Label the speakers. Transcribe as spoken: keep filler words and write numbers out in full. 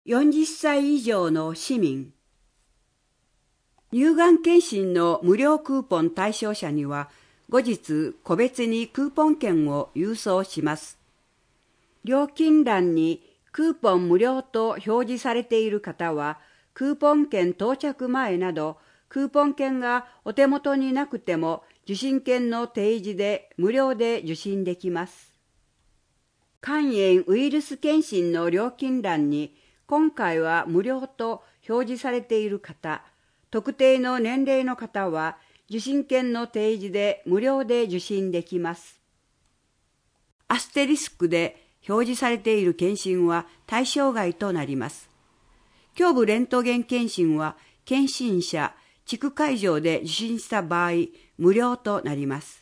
Speaker 1: よんじゅっさい以上の市民。乳がん検診の無料クーポン対象者には、後日個別にクーポン券を郵送します。料金欄にクーポン無料と表示されている方は、クーポン券到着前など、クーポン券がお手元になくても、受診券の提示で無料で受診できます。肝炎ウイルス検診の料金欄に、今回は無料と表示されている方、特定の年齢の方は、受診券の提示で無料で受診できます。アステリスクで表示されている検診は対象外となります。胸部レントゲン検診は、検診者、地区会場で受診した場合、無料となります。